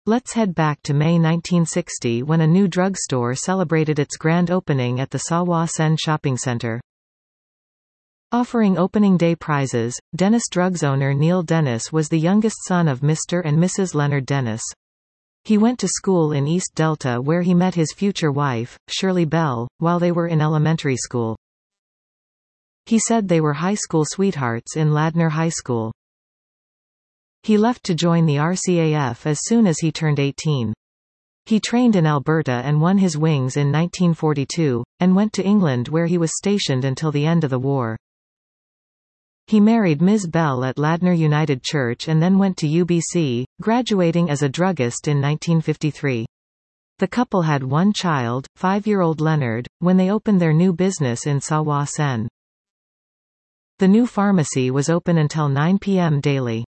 Let's head back to May 1960 when a new drugstore celebrated its grand opening at the Sawa Sen Shopping Center. Offering opening day prizes, Dennis Drugs owner Neil Dennis was the youngest son of Mr. and Mrs. Leonard Dennis. He went to school in East Delta where he met his future wife, Shirley Bell, while they were in elementary school. He said they were high school sweethearts in Ladner High School. He left to join the RCAF as soon as he turned 18. He trained in Alberta and won his wings in 1942, and went to England where he was stationed until the end of the war. He married Ms. Bell at Ladner United Church and then went to UBC, graduating as a druggist in 1953. The couple had one child, 5-year-old Leonard, when they opened their new business in Sawa Sen. The new pharmacy was open until 9 p.m. daily.